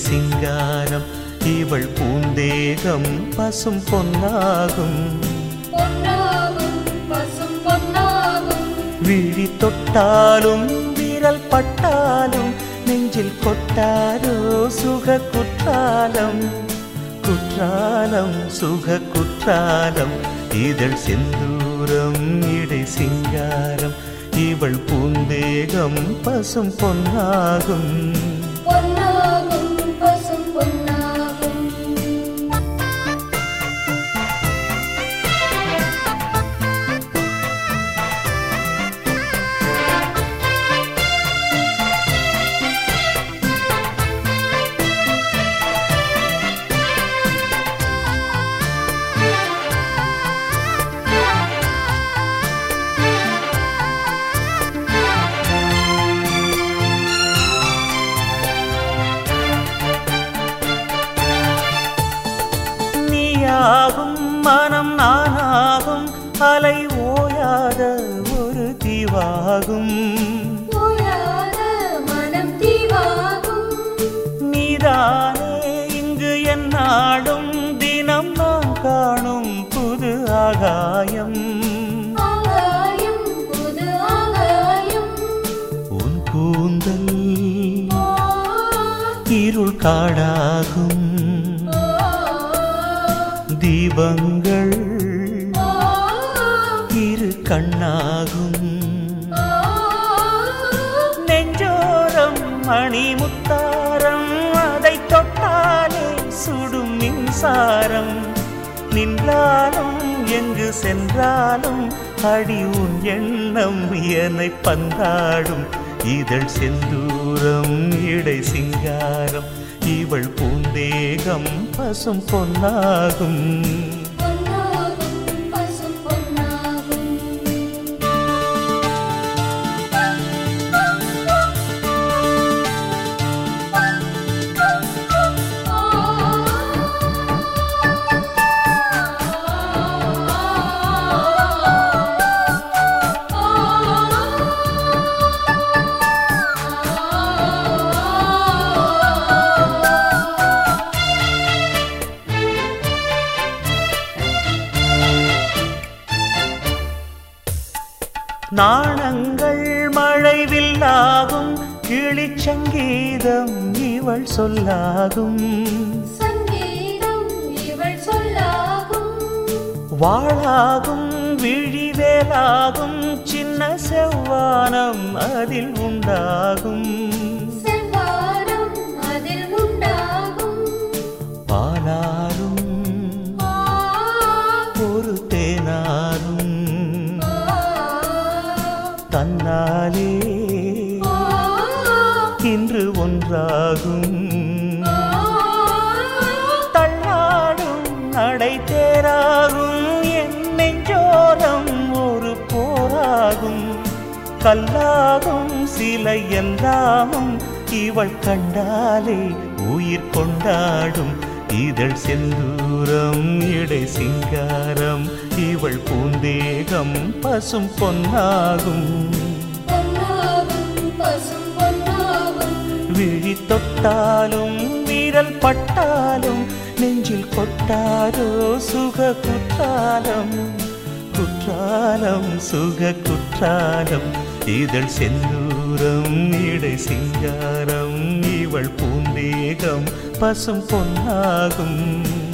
சிங்காரம் இவள் பூந்தேகம் பசும் பொன்னாகும் விழி தொட்டாலும் விரல் பட்டாலும் நெஞ்சில் கொட்டாரோ சுக குற்றாலம் குற்றாலம் சுக குற்றாலம் இதழ் செந்தூரம் இடை சிங்காரம் இவள் பூந்தேகம் பசும் பொன்னாகும் மனம் நானாகும் அலை ஓயாத ஒரு தீவாகும் நீதானே இங்கு என்னாடும் தினம் நாம் காணும் புது ஆகாயம் உன் கூந்தல் இருள் காடாகும் தீபங்கள் இரு கண்ணாகும் நெஞ்சோரம் மணிமுத்தாரம் அதை தொட்டாலே சுடும் மின்சாரம் நின்றாலும் எங்கு சென்றாலும் அடி உன் எண்ணம் என்னை பந்தாடும் இதழ் செந்தூரம் இடை சிங்காரம் இவள் பூந்தேகம் பசும் பொன்னாகும் நாணங்கள் மழைவில்லாகும் கிளிச் சங்கீதம் இவள் சொல்லாகும் வாளாகும் விழிவேலாகும் சின்ன செவ்வானம் அதில் உண்டாகும் பாலாரும் ஒரு தேனாரும் தன்னாலே இன்று ஒன்றாகும் தள்ளாடும் நடை தேராகும் என் நெஞ்சோரம் ஒரு போராகும் கல்லாகும் சிலை எல்லாமும் இவள் கண்டாலே உயிர் கொண்டாடும் இதழ் செந்தூரம் இடை சிங்காரம் இவள் பூந்தேகம் பசும் பொன்னாகும் விழி தொட்டாலும் விரல் பட்டாலும் நெஞ்சில் கொட்டாரோ சுக குற்றாலம் குற்றாலம் சுக குற்றாலம் இதழ் செந்தூரம் இடை சிங்காரம் இவள் பூந்தேகம் பசும் பொன்னாகும்